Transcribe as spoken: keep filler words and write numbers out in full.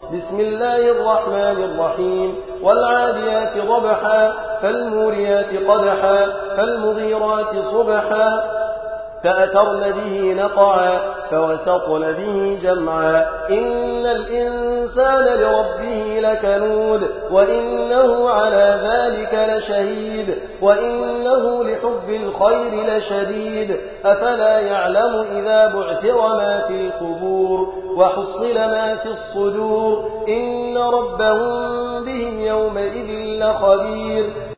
بسم الله الرحمن الرحيم والعاديات ضبحا فالموريات قدحا فالمغيرات صبحا فأثرن به نقعا فوسطن به جمعا إن الإنسان لربه لكنود وإنه على ذلك لشهيد وإنه لحب الخير لشديد أفلا يعلم إذا بعثر ما في القبور وحصل ما في الصدور إن ربهم بهم يومئذ لخبير